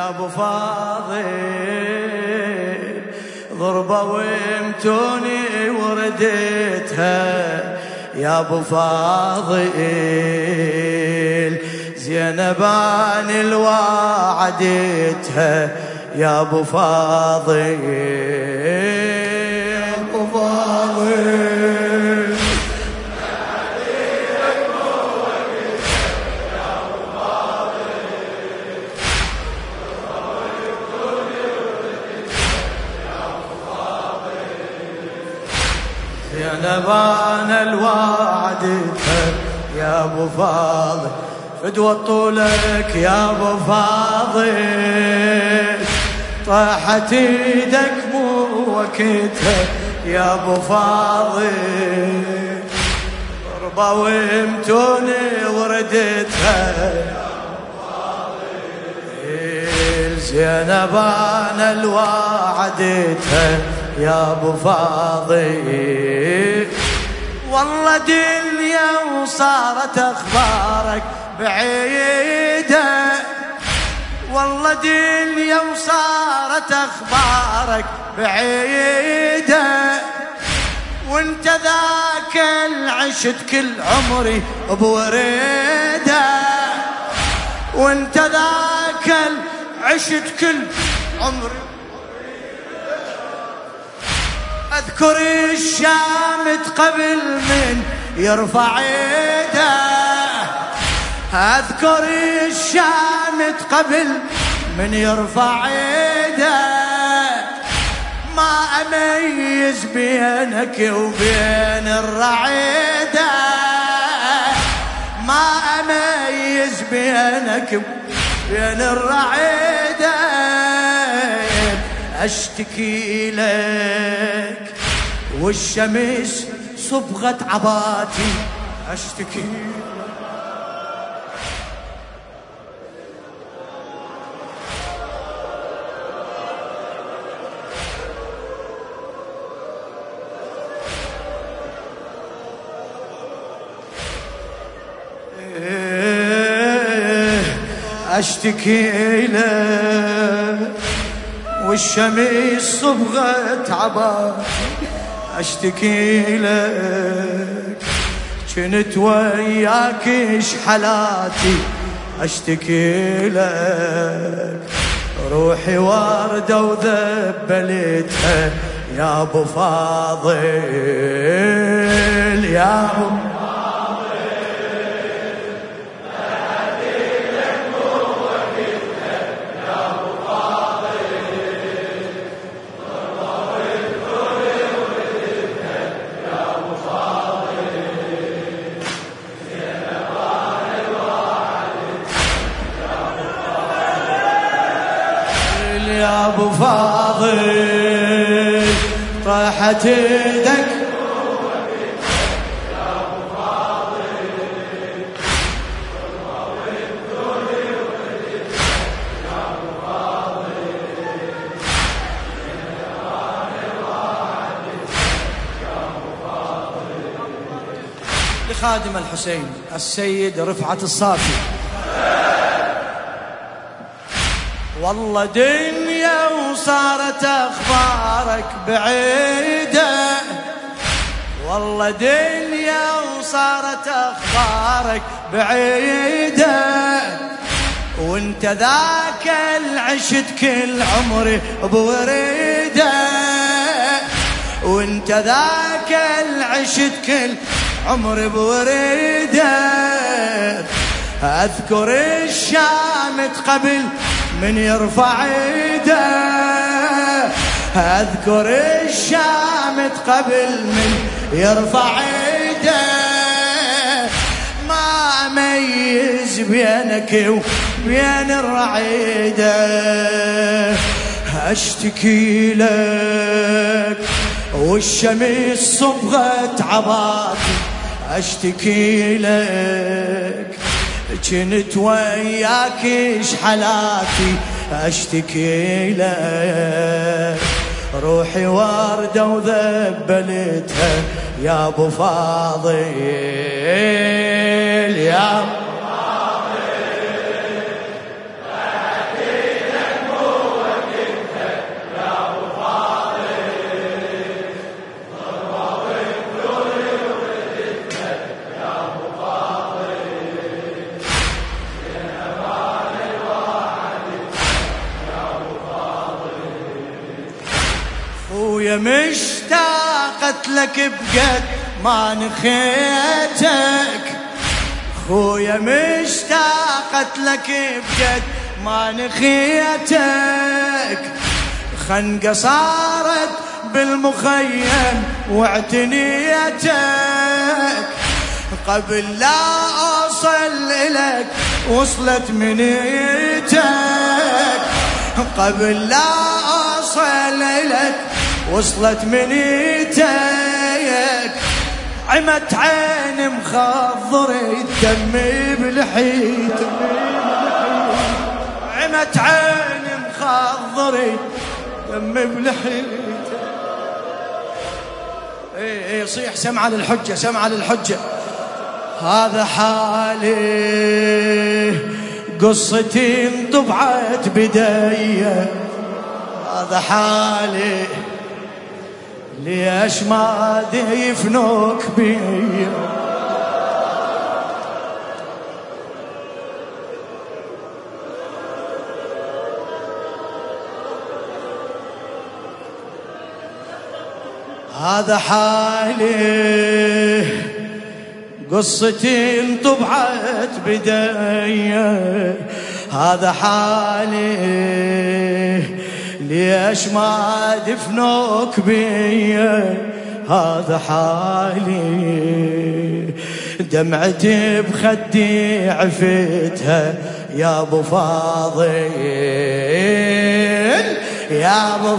يا ابو فاضل ضربة وامتوني ورديتها يا ابو فاضل زينب اني الوعدتها يا ابو فاضل ابو فاضل نبان الوعدتها يا ابو فاضل فدوى طولك يا ابو فاضل طاحت ايدك مو وقتها يا ابو فاضل ضربة وامتوني وردتها يا ابو فاضل زينبان الوعدتها يا ابو فاضل والله دنيا وصارت اخبارك بعيدة والله دنيا وصارت اخبارك بعيدة وانت ذاك العشت كل عمري بوريدة وانت ذاك العشت كل عمري أذكر الشامت قبل من يرفع يده أذكر الشامت قبل من يرفع يده ما أميز بينك وبين الرعيدة ما أميز بينك وبين الرعيدة أشتكي لك والشمس صبغة عباتي أشتكي أشتكي لك والشمس صبغة عباتي أشتكي لك كنت وياك إيش حالاتي أشتكي لك روحي وردة وذبلتها يا أبو فاضل يا أبو يا ابو فاضل طاحت ايدك يا ابو فاضل يا ابو فاضل لخادم الحسين السيد رفعت الصافي والله دنيا وصارت اخبارك بعيدة والله دنيا وصارت اخبارك بعيدة وانت ذاك العشت كل عمري بوريدة وانت ذاك العشت كل عمري بوريدة اذكر الشامت قبل من يرفع يده أذكر الشامت قبل من يرفع يده ما أميز بينك وبين الرعيدة أشتكي لك والشمس صبغة عباتي أشتكي لك كنت وياك إيش حالاتي أشتكي لك روحي وردة وذبلتها يا أبو فاضل يا أبو فاضل خويا مشتاقت لك بقد ما نخيتك، خويا مشتاقت لك بقد ما نخيتك، خنقة صارت بالمخيم واعتنيتك، قبل لا أوصل إلك وصلت منيتك، قبل لا أوصل إلك وصلت منيتك، عمت عيني مخضرة دمي بلحيتك، عمت عيني مخضرة دمي بلحيتك. ايه صيح سمعة للحجة، سمعة للحجة. هذا حالي قصتي انطبعت بداية، هذا حالي ليش ما ديفنوك بيا، هذا حالي قصتي انطبعت بداية، هذا حالي ليش ما دفنوك بيا، هذا حالي دمعتي بخدي عفتها يا ابو فاضل، يا ابو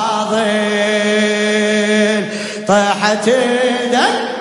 فاضل طاحت دم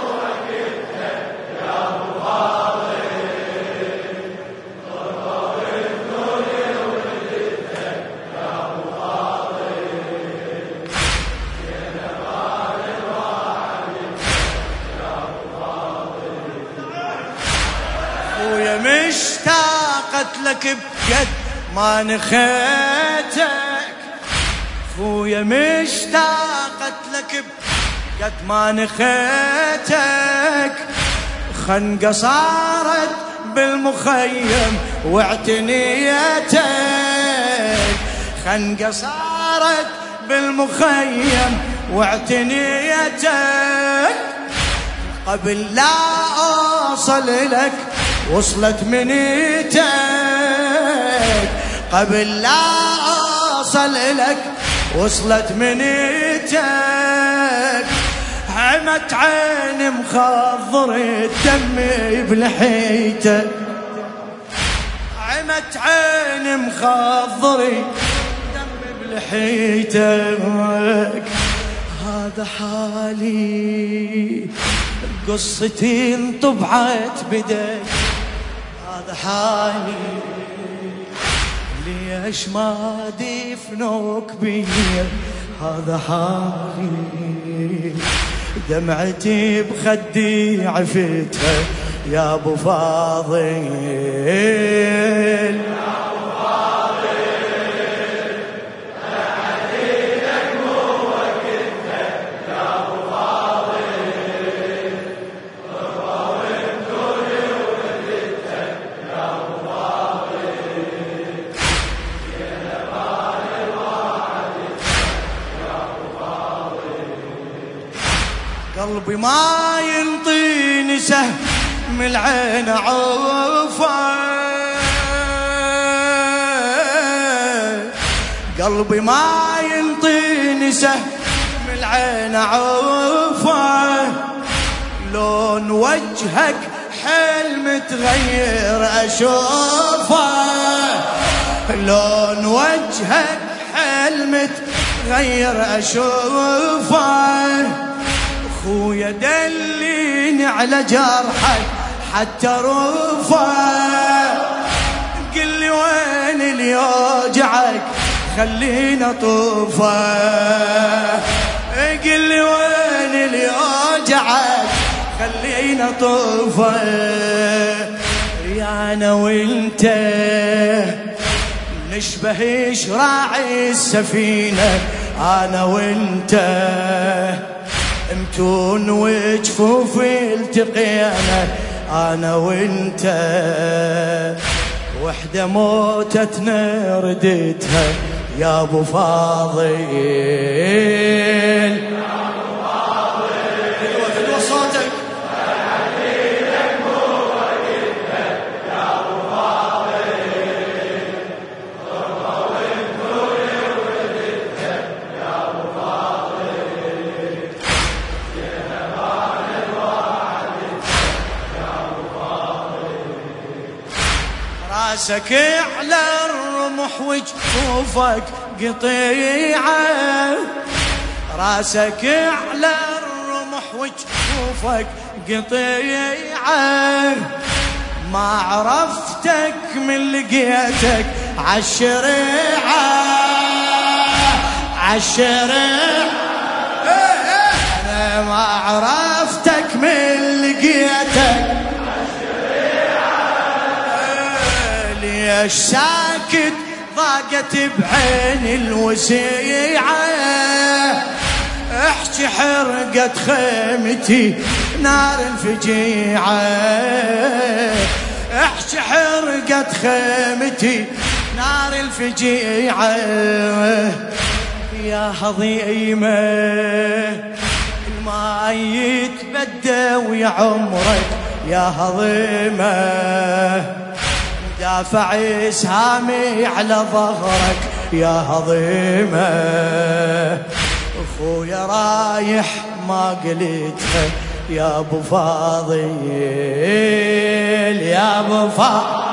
مشتاقت لك بقد ما نخيتك، خويا مشتاقت لك بقد ما نخيتك، خنقة صارت بالمخيم واعتنيتك، خنقة صارت بالمخيم واعتنيتك، قبل لا أوصل لك وصلت منيتك، قبل لا أوصل لك وصلت منيتك، عمت عيني مخضرة دمي بلحيتك، عمت عيني مخضرة دمي بلحيتك، هذا حالي قصتي انطبعت بداية، هذا حالي ليش ما دفنوك بيا، هذا حالي دمعتي بخدي عفتها يا ابو فاضل، قلبي ما ينطيني سهم من العين عوفه، قلبي ما ينطيني سهم من العين عوفه، لون وجهك حلم تغير اشوفه، لون وجهك حلم تغير اشوفه، خويا دليني على جرحك حتى رفع، قل لي وين اللي يوجعك خلينا طوفه، قل لي وين اللي يوجعك خلينا طوفه، يا انا وانت نشبه شراعي السفينة، انا وانت متون وجفوفي التقينا، انا وانت وحده موتتنا ردتها يا ابو فاضل. راسك على الرمح وجفوفك قطيعة، راسك على الرمح وجفوفك قطيعة، ما عرفتك من لقيتك عالشريعة، عالشريعة أنا ما عرفتك من لقيتك ليش ساكت ضاقت بعين الوسيعة، احكي حرقت خيمتي نار الفجيعة، احكي حرقت خيمتي نار الفجيعة، يا هضيمة الماء يتبدى ويا عمرك يا هضيمة، دافع اسهامي على ظهرك يا هضيمة، اخويا رايح ما قلتها يا ابو فاضل، يا ابو فاضل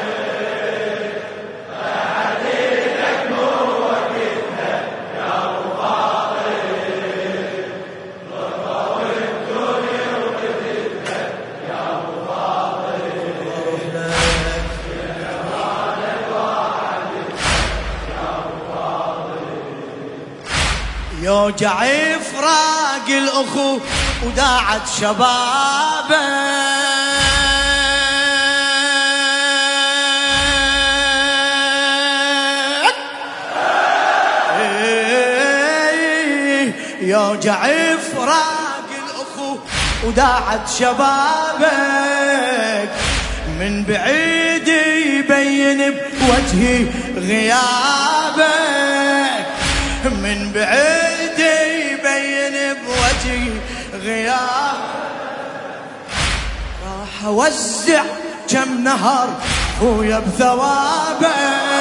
يوجع فراق الأخو وداعت شبابه، يوجع فراق الأخو وداعت شبابك، من بعيد يبين بوجهي غيابك، من بعيد يبين بوجهي غياب، راح اوزع كم نهر خويا بثوابك،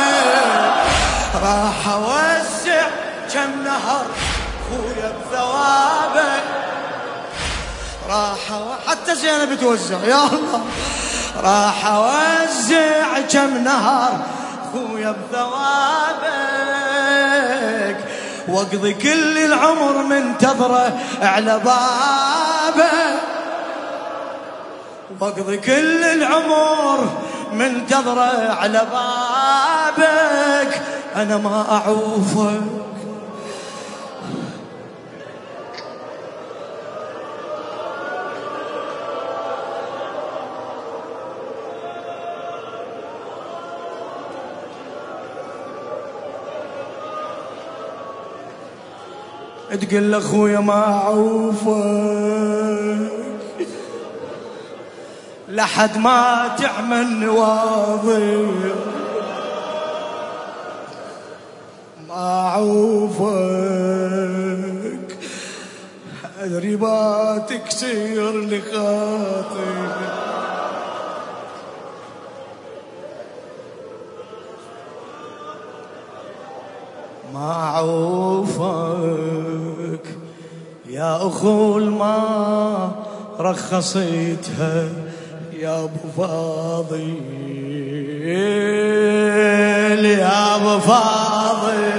راح اوزع كم نهر خويا بثوابك، راح حتى زينب بتوزع يا الله، راح اوزع كم نهر خويا بثوابك، واقضي كل العمر منتظره على بابك، واقضي كل العمر منتظره على بابك، انا ما اعوفك تقول لاخويا ما اعوفك لحد ما تعمل نواضي، ما اعوفك ادري ما تكسر لخاطر، ما اعوفك يا اخو ما رخصيتها يا ابو فاضل، يا ابو فاضل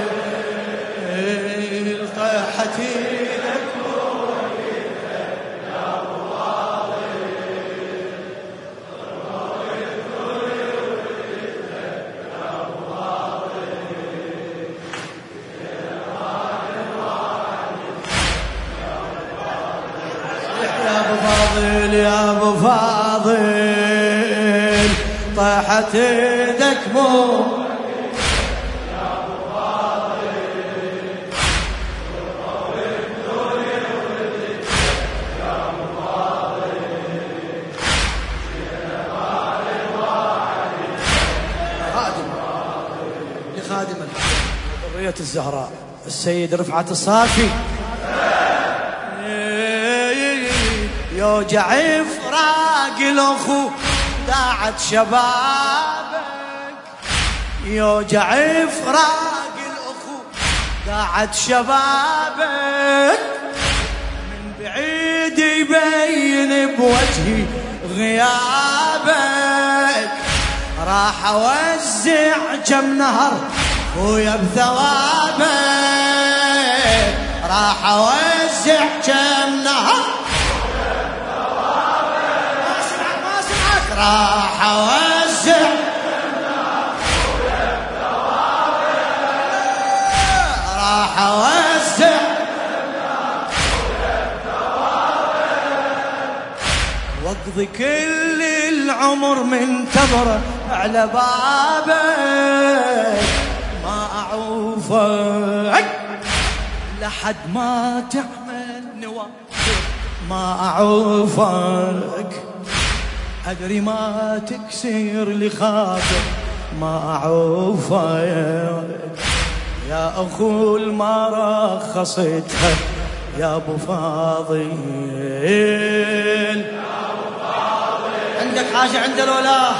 طيحت ايدك يا ابو فاضل، يا ابو فاضل يا ابو فاضل طاحت ايدك مو يا ابو فاضل، يا ابو فاضل خادم لخادم حرية الزهراء السيد رفعت الصافي، يوجع فراق الاخو داعت شبابك، يوجع فراق الاخو داعت شبابك، من بعيد يبين بوجهي غيابك، راح اوزع كم نهر ويا بثوابك، راح اوزع كم نهر ما سمعك راح اوزع راح اوزع واقضي كل العمر منتظره على بابك، ما اعوفك لحد ما تعمل نوافل، ما اعوفك ادري ما تكسر لي خاطر، ما اعوفك يا اخو ما رخصتها يا ابو فاضل. عندك حاجة عند الولاء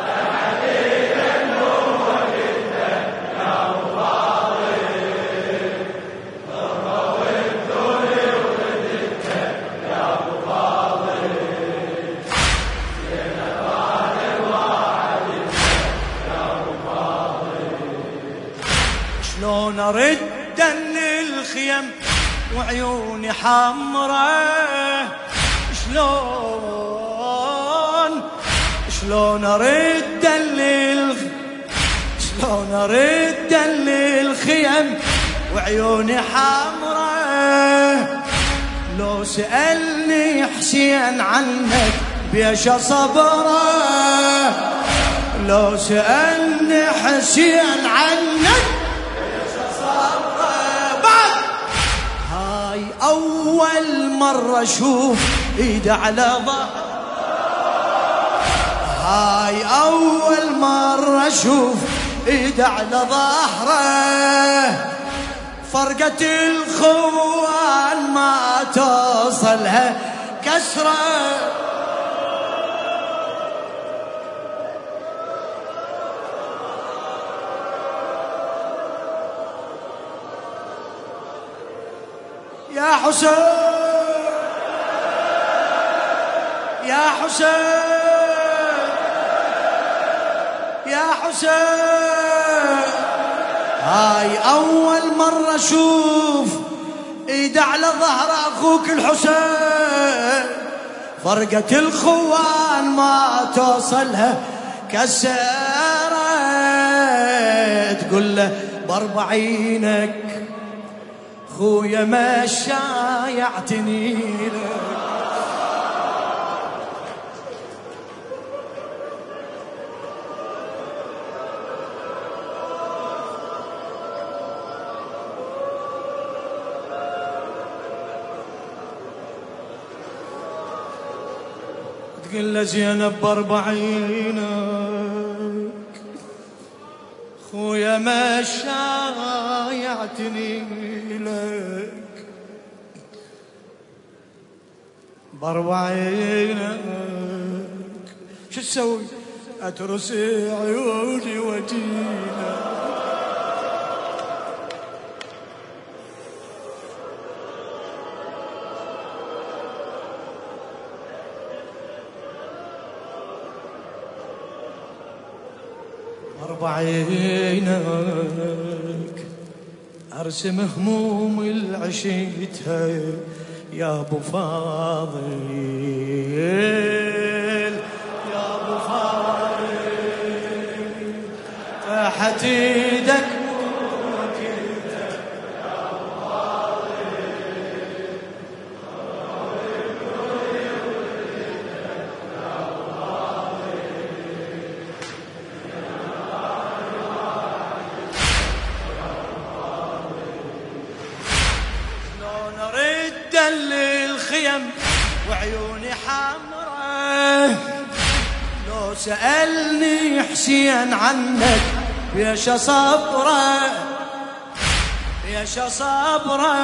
شلون ارد للخيم وعيوني حمرة، شلون ارد للخيم وعيوني حمرة، لو سألني حسين عنك بيش صبره، لو سألني حسين عنك بيش صبره. بعد هاي أول مرة أشوف إيده على ظهر، هاي أول مرة أشوف إيده على ظهره، فرقة الخوان ما توصلها كسرة، يا حسين يا حسين يا حسين، هاي أول مرة أشوف إيده على ظهر أخوك الحسين، فرقة الخوان ما توصلها كسرة، تقول له باربعينك خويا ما شايعتني لك، تقول له زينب باربعينك خويا ما شايعتني لك، باربعينك شو تسوي اترس عيوني وجينا، باربعينك ارسم هموم العشيتها يا ابو فاضل، يا ابو فاضل تحت ايدك وكلتك يا ابو فاضل، يا ابو فاضل شلون ارد للخيم وعيوني حمرة، لو سألني حسين عنك بيش صبره، بيش صبره،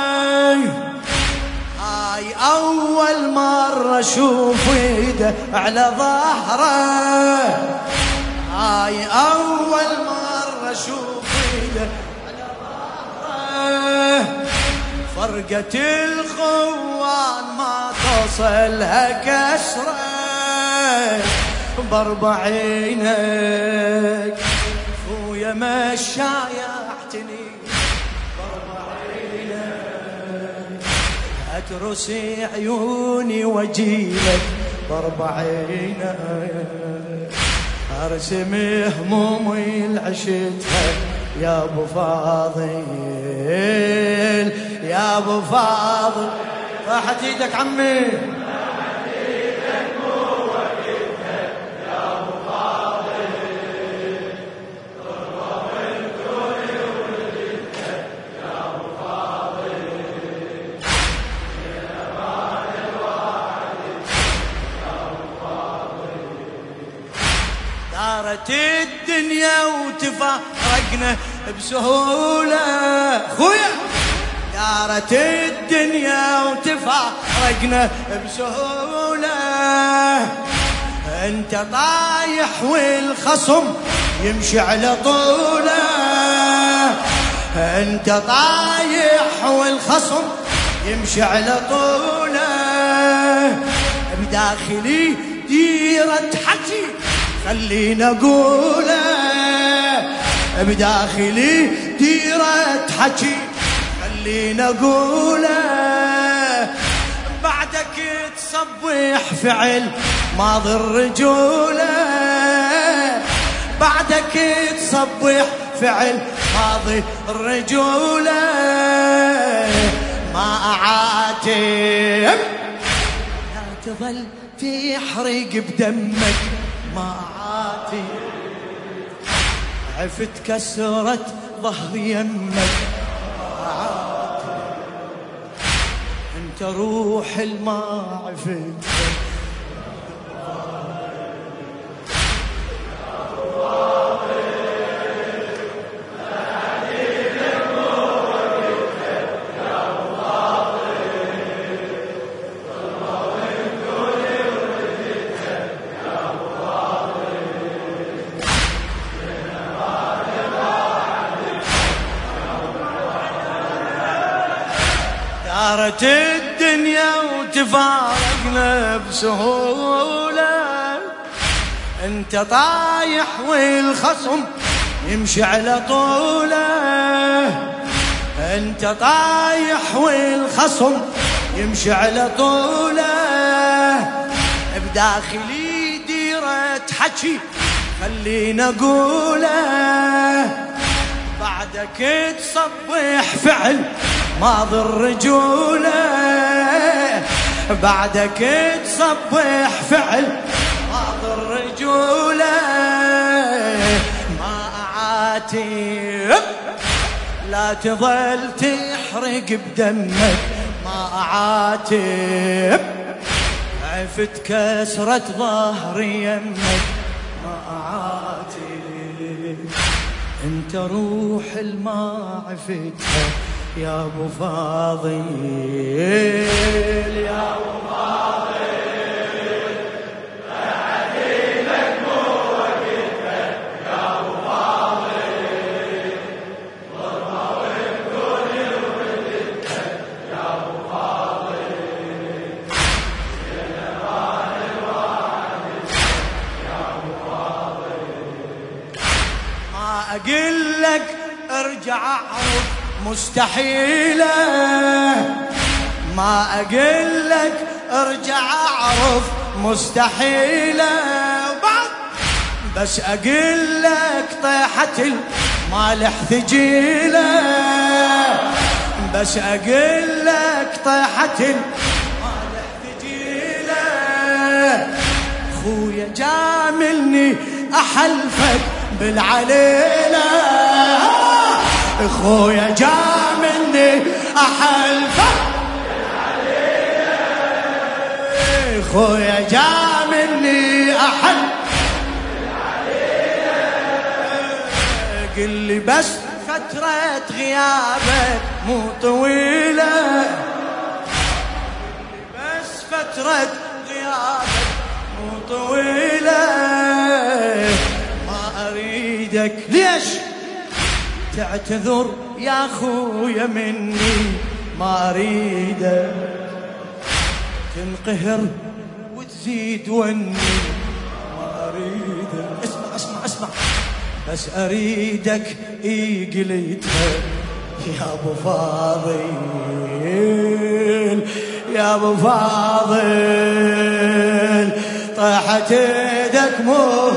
هاي أول مرة أشوف إيده على ظهره، هاي أول مرة أشوف إيده على ظهره، فرقة الخوان ما توصلها كسرة، باربع عينك خويا ما شايعتني باربع عينك اترس عيوني واجيلك باربع عينك ارسم همومي العشتها يا ابو فاضل يا ابو فاضل راحت ايدك عمي دارت الدنيا وتفارقنا بسهولة خويا دارت الدنيا وتفارقنا بسهولة انت طايح والخصم يمشي على طوله انت طايح والخصم يمشي على طوله بداخلي ديرة حكي خلينا اقوله بداخلي ديرة حكي خلينا اقوله بعدك تصبح فعل ماضي الرجولة بعدك تصبح فعل ماضي الرجولة ما أعاتب لا تظل تحرق بدمك ما عاتب عفت كسرت ظهر يمك عاتب انت روح الما عفت دارت الدنيا وتفارقنا بسهولة انت طايح والخصم يمشي على طوله انت طايح والخصم يمشي على طوله بداخلي ديرة حكي خلينا اقوله بعدك تصبح فعل ماضي الرجولة بعدك تصبح فعل ماضي الرجولة ما أعاتب لا تظل تحرق بدمك ما أعاتب عفت كسرة ظهر يمك ما أعاتب انت روح الما عفتها يا ابو فاضل يا ابو فاضل عديلك مو وقتك يا ابو فاضل ضربه والكل يردك يا ابو فاضل يا ابو فاضل ما اقول لك ارجع اعرف مستحيلة ما أقول لك ارجع أعرف مستحيلة وبعد بس أقول لك طيحة المالح ثقيلة بس أقول لك طيحة المالح ثقيلة خويا جاملني أحلفك بالعليلة خويا جاملني أحلفك خويا جاملني أحلفك قل لي بس فترة غيابك مو طويلة بس فترة غيابك مو طويلة ما أريدك ليش تعتذر يا خويا مني ما أريدك تنقهر وتزيد وني ما أريدك اسمع اسمع اسمع بس أريدك قليتها يا أبو فاضل يا أبو فاضل طاحت يدك مو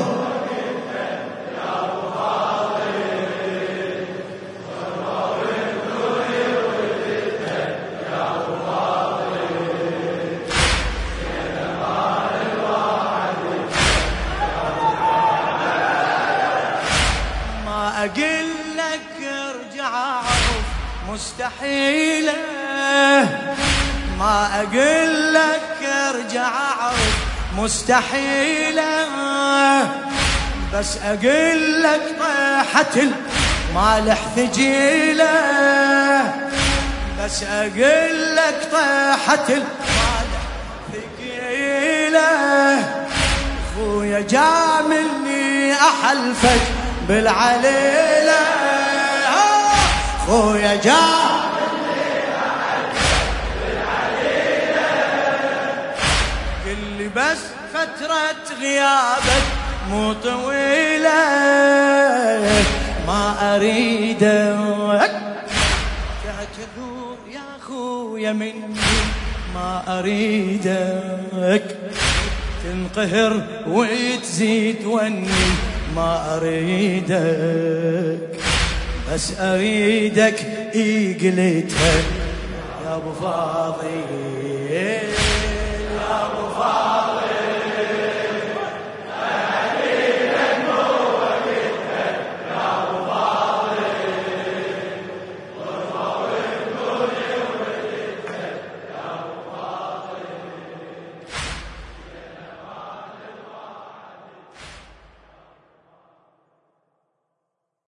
أقول لك ارجع عرف مستحيلة ما أقول لك ارجع عرف مستحيلة بس أقول لك طيحة المالح ثقيلة بس أقول لك طيحة المالح ثقيلة خويا جاملني أحلفك بالعليلة خويا جاملني أحلفك بالعليلة قل لي بس فترة غيابك مو طويلة ما أريدك تعتذر يا خويا مني ما أريدك تنقهر وتزيد وني ما أريدك بس أريدك قليتها يا أبو فاضل يا أبو فاضل